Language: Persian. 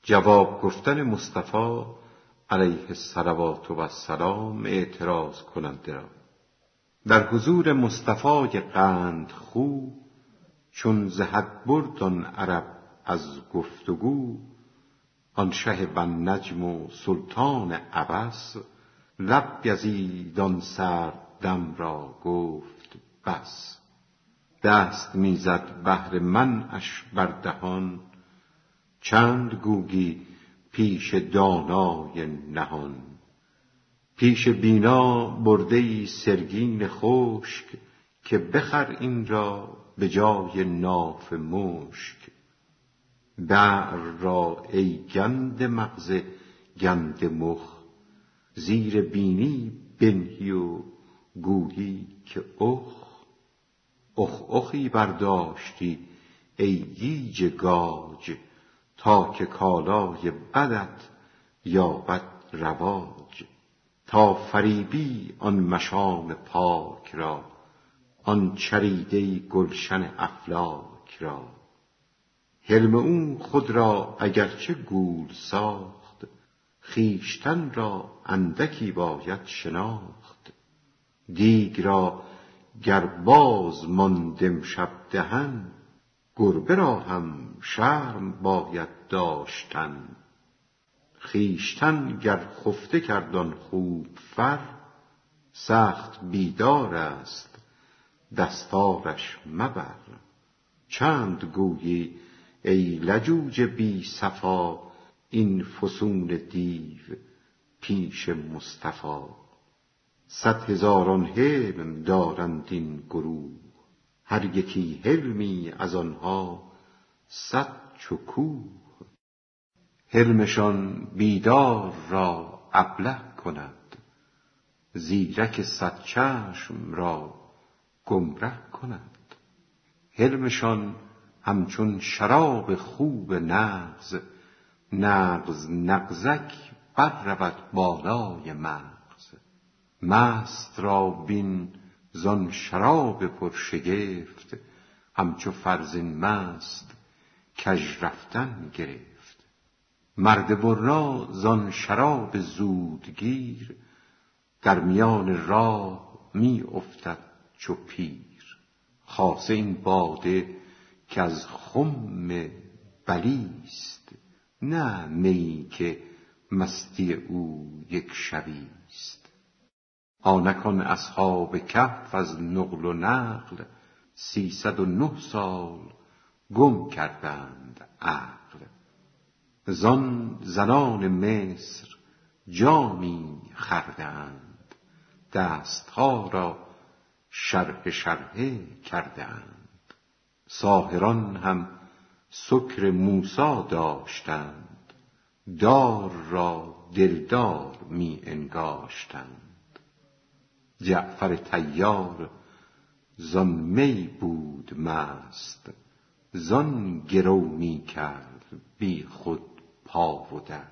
جواب گفتن مصطفی علیه الصلوات و السلام اعتراض کننده را. در حضور مصطفی قند خو، چون ز حد برد آن عرب از گفتگو، آن شه بنجم و سلطان عبس، لب گزید آن سرد دم را گفت بس. دست میزد بهر منعش بر دهان، چند گویی پیش دانای نهان. پیش بینا برده سرگین خشک، که بخر این را به جای ناف مشک. بعر را ای گنده مغز گنده مخ، زیر بینی بنهی و گویی که اخی برداشتی ای گیج گاج، تا که کالای بدت یابد رواج. تا فریبی آن مشام پاک را، آن چریده گلشن افلاک را. حلم او خود را اگرچه گول ساخت، خویشتن را اندکی باید شناخت. دیگ را گر باز ماند امشب دهن، گربه را هم شرم باید داشتن. خویشتن گر خفته کرد آن خوب فر، سخت بیدار است دستارش مبر. چند گویی ای لجوج بی صفا، این فسون دیو پیش مصطفی. 100,000 حلم دارند این گروه، هر یکی حلمی از آنها 100 چو کوه. حلمشان بیدار را ابله کند، زیرک 100 چشم را گمره کند. حلمشان همچون شراب خوب نغز، نغز نغزک بر رود بالای مغز. مست را بین زان شراب پرشگفت، همچو فرزین مست کژ رفتن گرفت. مرد برنا زان شراب زودگیر، در میان راه می افتد چو پیر. خاصه این باده که از خم بلیست، نه میی که مستی او یک شبیست. آنک آن اصحاب کهف از نقل و نقل، 309 سال گم کردند عقل. زان زنان مصر جامی خردند، دستها را شرحه شرحه کردند. ساحران هم سکر موسی داشتند، دار را دلدار می انگاشتند. جعفر طیار زان می بود مست، زان گرو می کرد بی خود پا و دست.